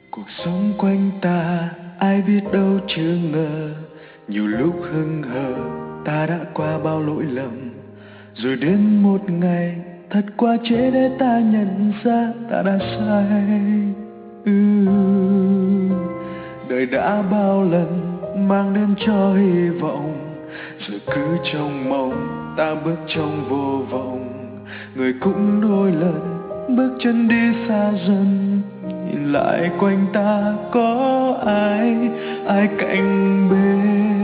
Cuộc sống quanh ta ai biết đâu chưa ngờ, nhiều lúc hững hờ ta đã qua bao lỗi lầm, rồi đến một ngày thật quá trễ để ta nhận ra ta đã sai. Đời đã bao lần mang đến cho hy vọng, rồi cứ trong mộng ta bước trong vô vọng. Người cũng đôi lần bước chân đi xa dần, nhìn lại quanh ta có ai, ai cạnh bên.